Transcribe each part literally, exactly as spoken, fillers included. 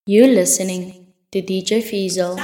You're listening to D J Fiesel.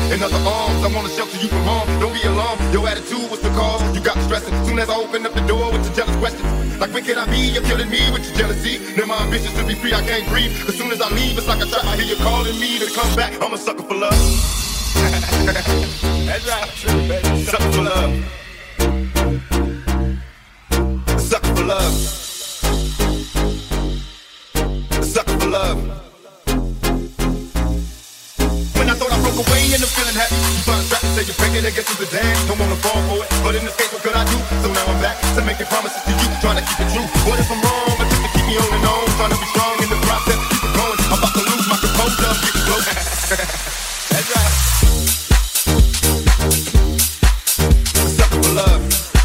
in other arms. I wanna shelter you from harm. Don't be alarmed. Your attitude was the cause. You got me stressing. Soon as I open up the door with your jealous questions, like when can I be? You're killing me with your jealousy. Now my ambitions to be free, I can't breathe. As soon as I leave, it's like a trap. I hear you calling me to come back. I'm a sucker for love. That's right, true, baby. Sucker for love. A sucker for love. A sucker for love. When I thought I broke away and I'm feeling happy, you find a strap and say you're breaking. I guess it's a dance. Don't wanna fall for it, but in this case, what could I do? So now I'm back to making promises to you, trying to keep it true. What if I'm wrong? But just to keep me holding on, trying to be strong in the process. Keep it going. I'm about to lose my composure. I'm getting close. That's right. A sucker for love.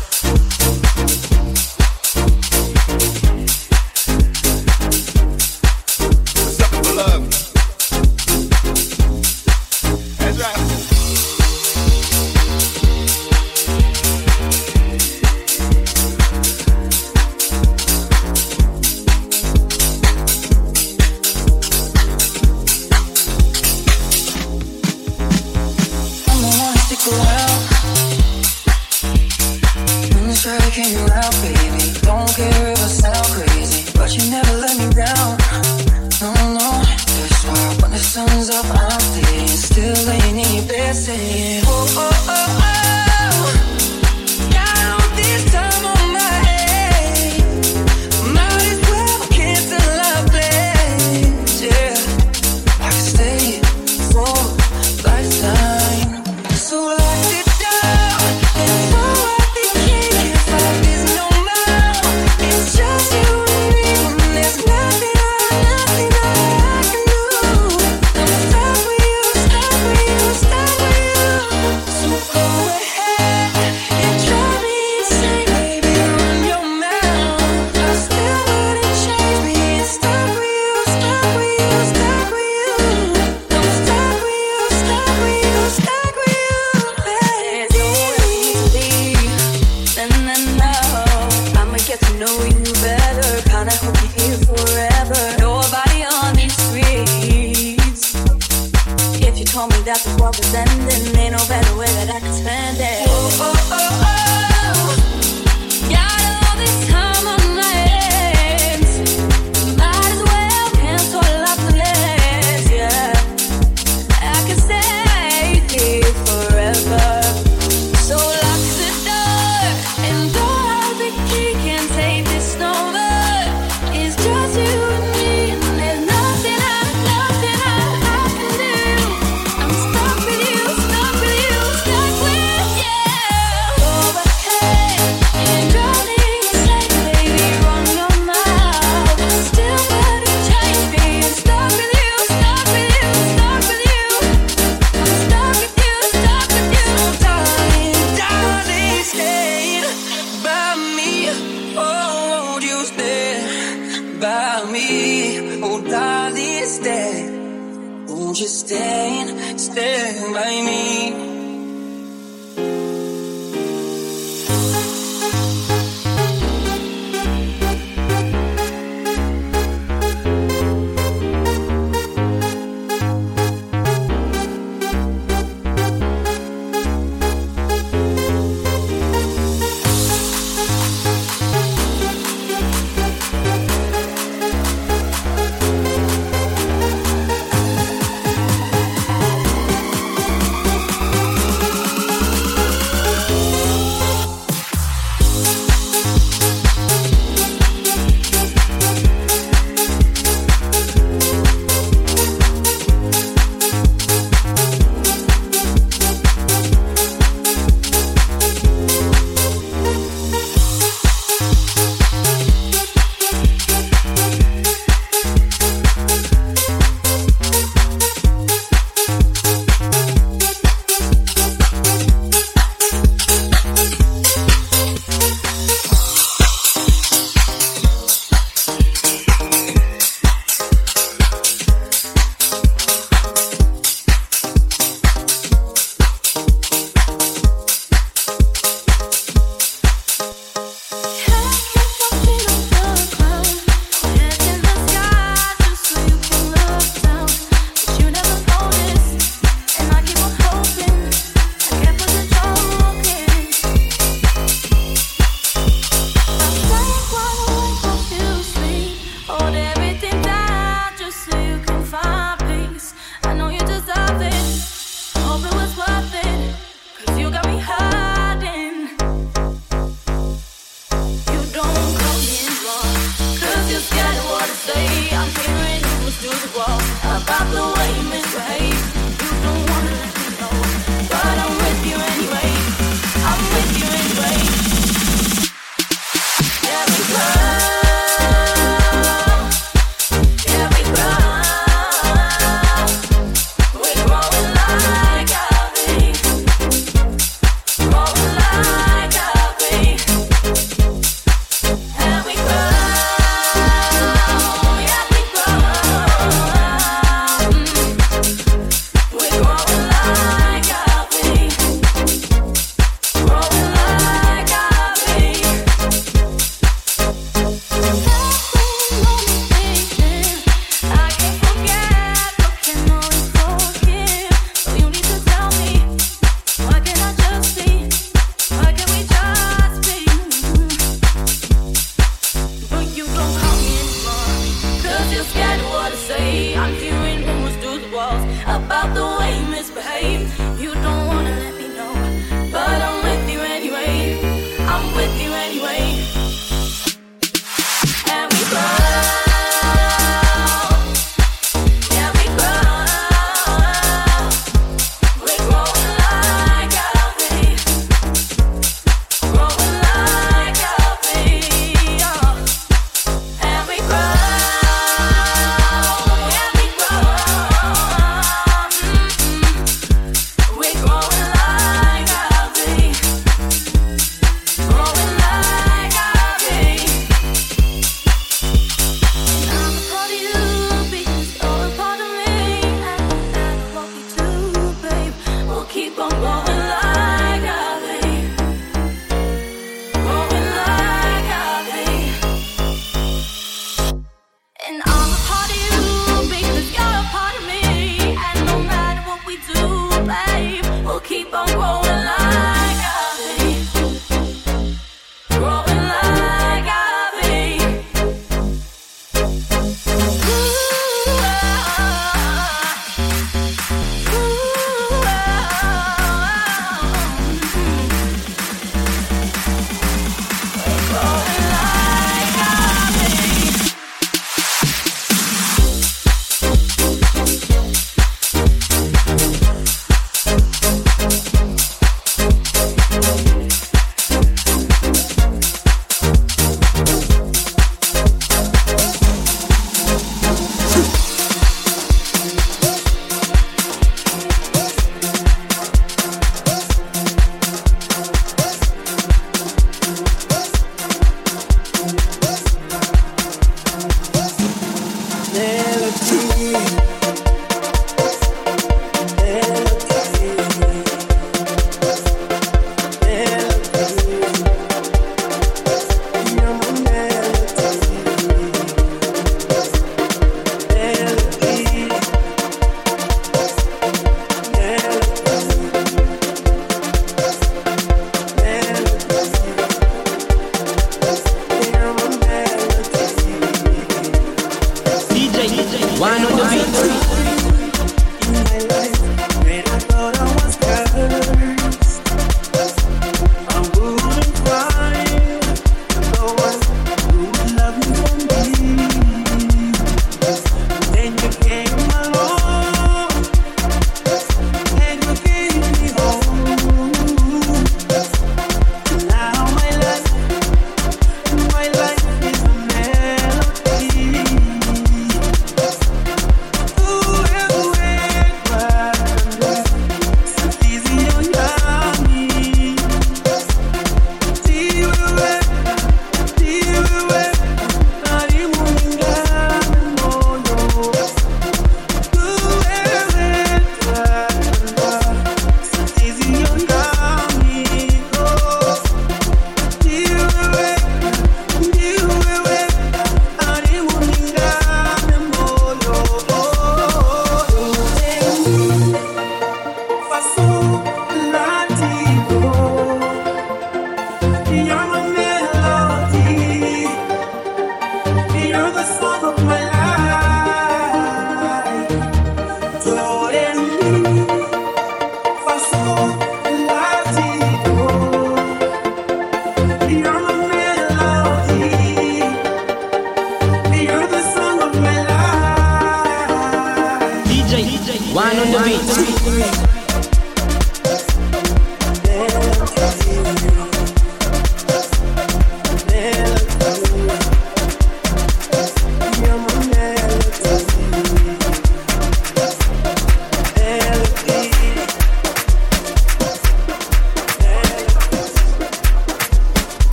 A sucker for love. That's right. Around. I'm just trying you out, baby. Don't care if I sound crazy, but you never let me down. No, no, that's why when the sun's up, I'm staying. Still laying in your bed saying, oh, oh, oh, oh. Got all this time on my head. Might as well cancel our plans, yeah. I can stay for a lifetime. So lock it down, and so I think you can't fight this no more. It's just you and me, and there's nothing, nothing I can do. I'm stuck with you, stuck with you, stuck with you. So go ahead and drive me insane, baby, run your mouth. I still wouldn't change me. Stuck with you, stuck with you, stuck with you. I'm stuck with you, stuck with you, stuck with you. Get to know you better, kinda hope you're here forever. Nobody on these streets. If you told me that the world was ending, ain't no better way that I could spend it. Oh, oh, oh, oh. Got all this time on my hands. Might as well cancel out the plans, yeah. I can stay here forever. So lock the door and door out the key. Can't take this no more. It's just you and me, and there's nothing I, nothing I, I can do. I'm stuck with you, stuck with you, stuck with you. Go ahead and drive me insane, baby, run your mouth. Still wouldn't change me. Stuck with you, stuck with you, stuck with you. I'm stuck with you, stuck with you. Darling, darling, stay by me. Oh, won't you stay by me? Oh, darling, stay. Won't you stay, stay by me?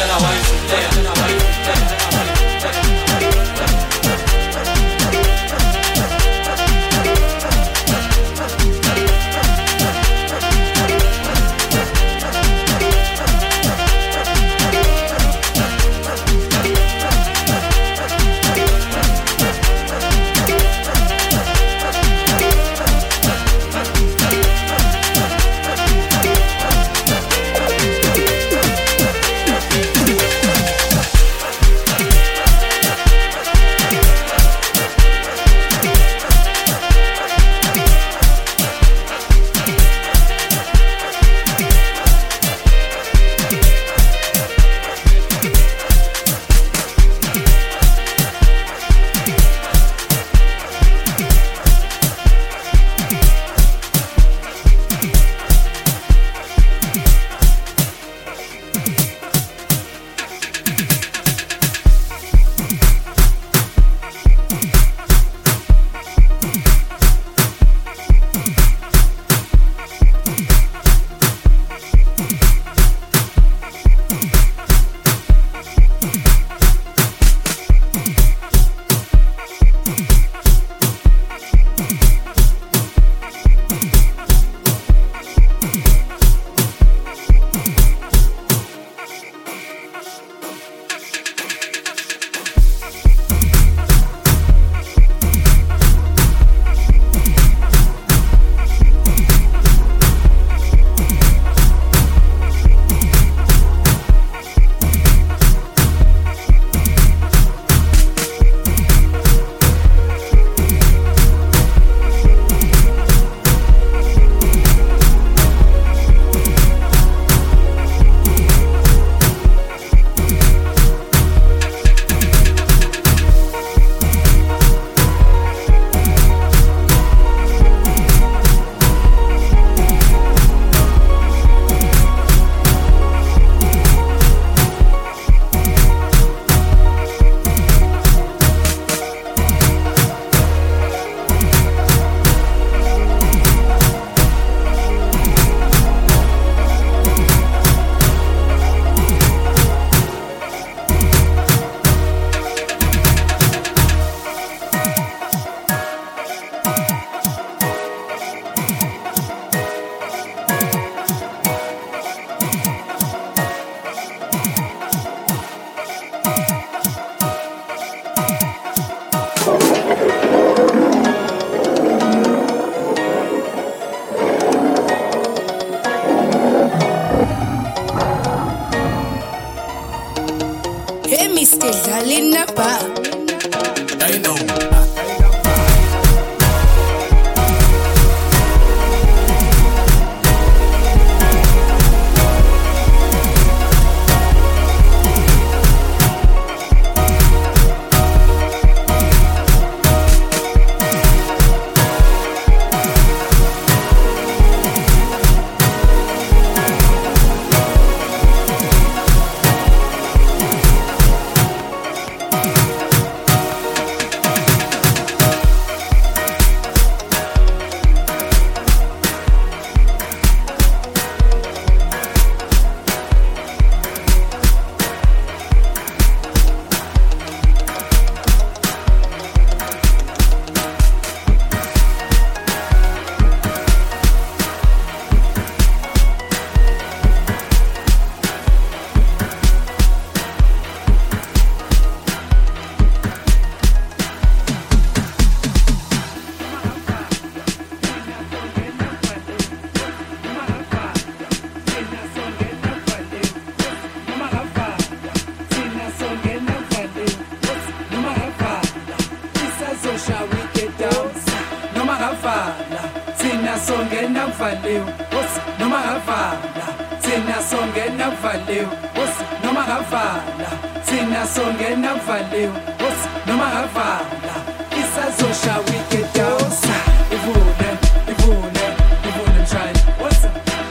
kuvaliwe wosi noma ngavala thina songena kuvaliwe wosi noma ngavala thina songena kuvaliwe wosi noma ngavala isazosha wicked house ivule ivule ivule mshayeli wosi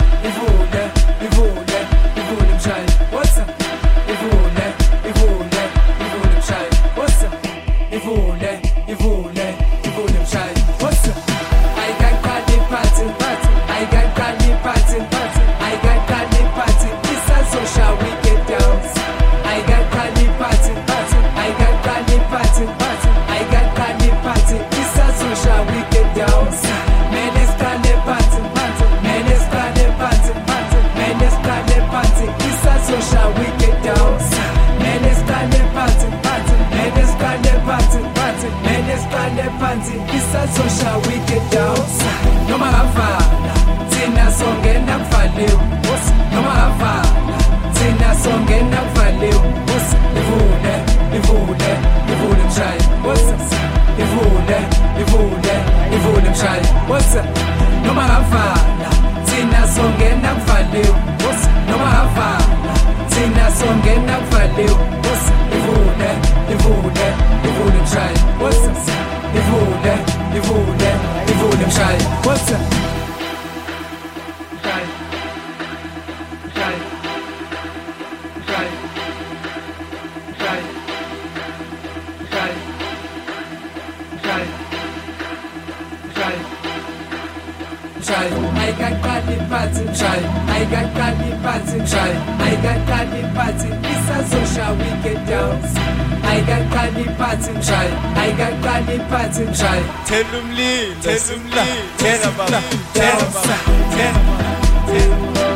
ivule ivule ivule mshayeli wosi ivule ivule ivule mshayeli wosi ivule ivule ivule mshayeli wosi I got party party party I got party party party I got party party it's a social wicked dance phansi isazosha wicked dogs noma ngavala thina songena kuvaliwe noma ngavala thina songena kuvaliwe ivule ivule ivule mshayi ivule ivule ivule mshayi noma ngavala thina songena kuvaliwe noma ngavala thina songena kuvaliwe ivule ivule ivule mshayi ivule ivule ivule mshayi mshayi I got candy party, try. I got candy party, try. I got candy party. It's a social wicked dance. I got candy party, try. I got candy party, try. Tell them lean, tell them lean, tell them, tell them, tell them.